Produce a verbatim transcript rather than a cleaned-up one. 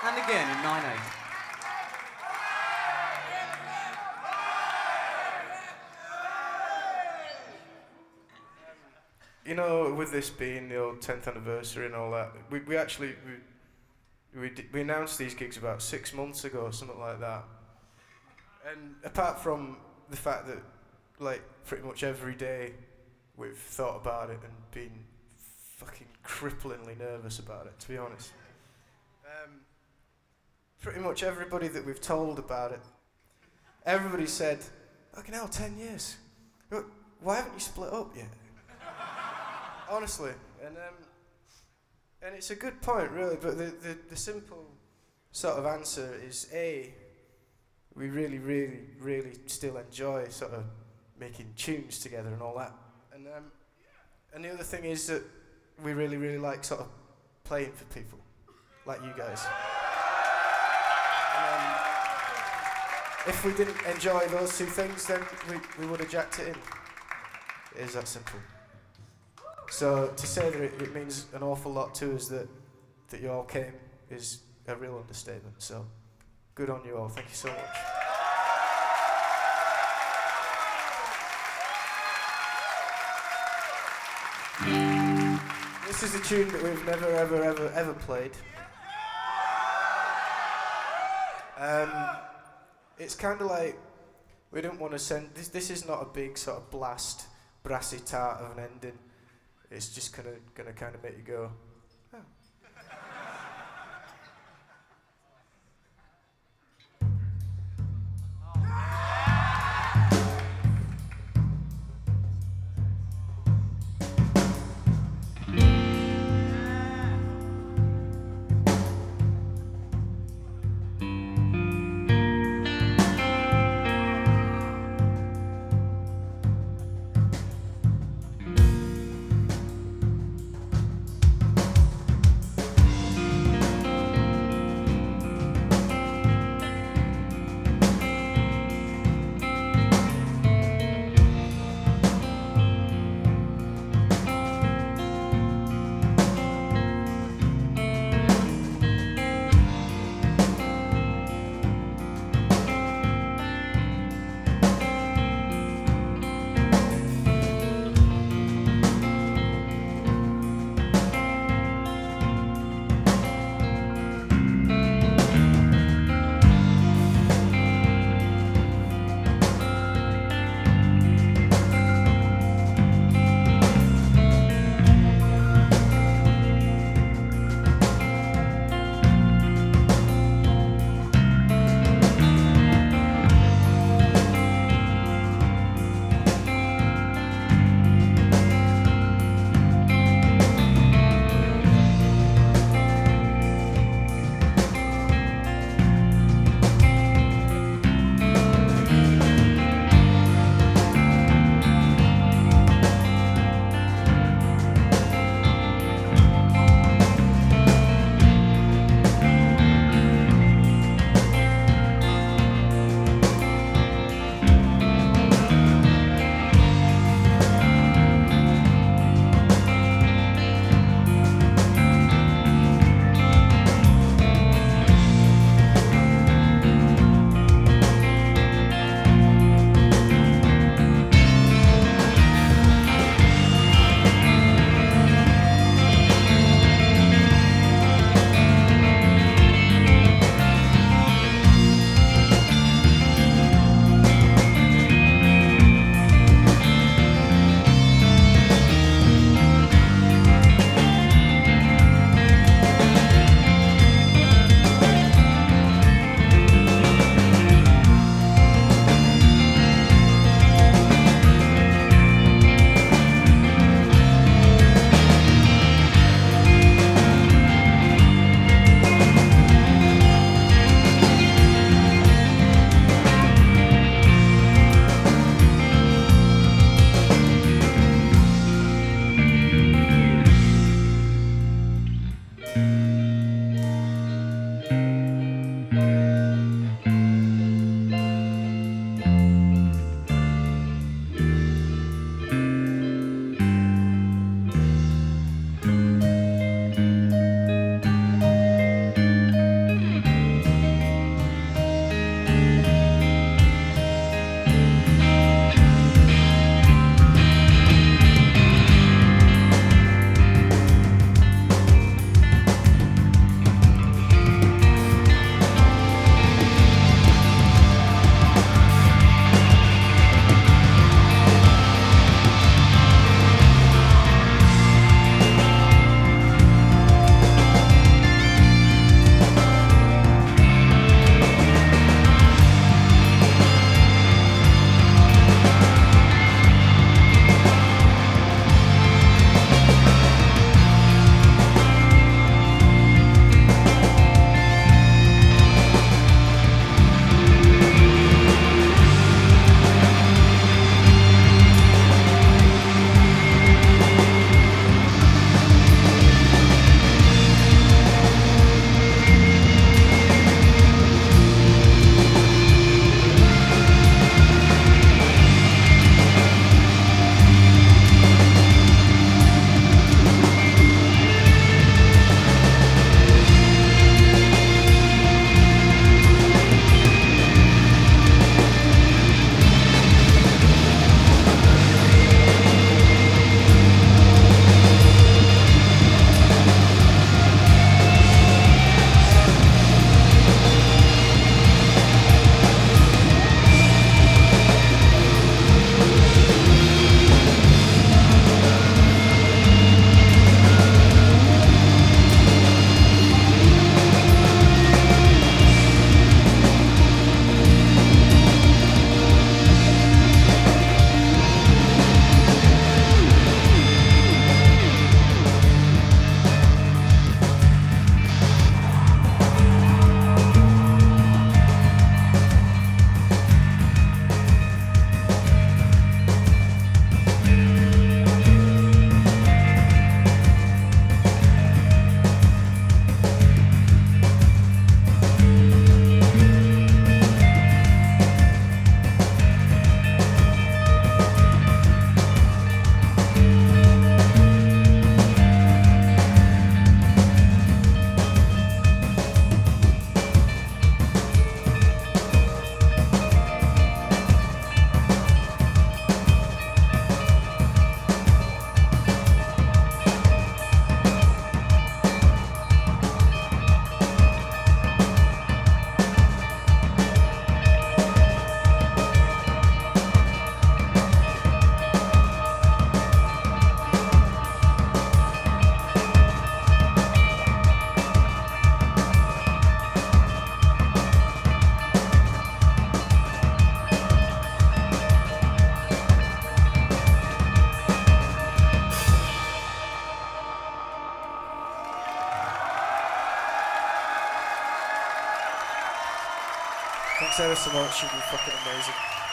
And again in nine eight. You know, with this being the old tenth anniversary and all that, we, we actually, we, we, d- we announced these gigs about six months ago or something like that. And apart from the fact that, like, pretty much every day we've thought about it and been fucking cripplingly nervous about it, to be honest. Um, pretty much everybody that we've told about it, everybody said, fucking hell, ten years. Why haven't you split up yet? Honestly, and um, and it's a good point, really. But the, the, the simple sort of answer is A. We really, really, really still enjoy sort of making tunes together and all that. And um, and the other thing is that we really, really like sort of playing for people, like you guys. And, um, if we didn't enjoy those two things, then we we would have jacked it in. It is that simple. So to say that it, it means an awful lot to us that, that you all came is a real understatement. So good on you all. Thank you so much. This is a tune that we've never, ever, ever, ever played. Um, it's kind of like we don't want to send... This, this is not a big sort of blast, brassy tart of an ending. It's just gonna gonna kind of make you go, oh. Thanks ever so much. You've been fucking amazing.